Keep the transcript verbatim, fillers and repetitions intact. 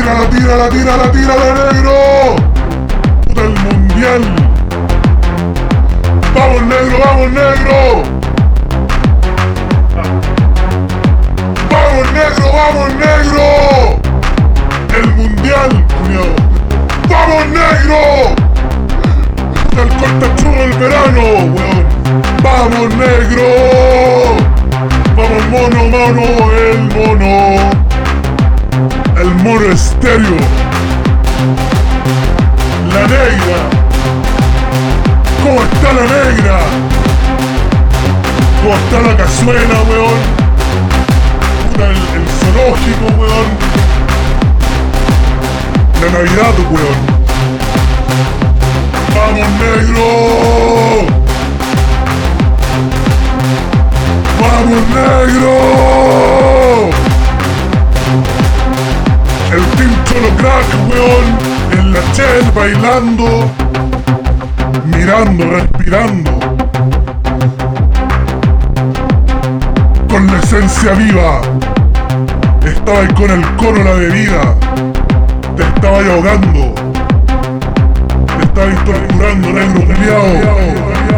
tírala, tírala, tírala, tírala, negro. Puta, el mundial. Vamos, negro, vamos, negro. Vamos, negro, vamos, negro. El mundial, cuñado. Vamos, negro. Puta, el cortachurro del verano, weón. Vamos, negro. Vamos, mono, mono, el mono. El mono estéreo. La negra. ¿Cómo está la negra? ¿Cómo está la cazuela, weón? Puta, el, el zoológico, weón. La Navidad, weón. ¡Vamos, negro! ¡Vamos, negro! El Team Cholo Crack, weón. En la Shell bailando, mirando, respirando, con la esencia viva. Estaba ahí con el cono la bebida. Te estaba ahí ahogando. Te estaba ahí torturando, negro culiao.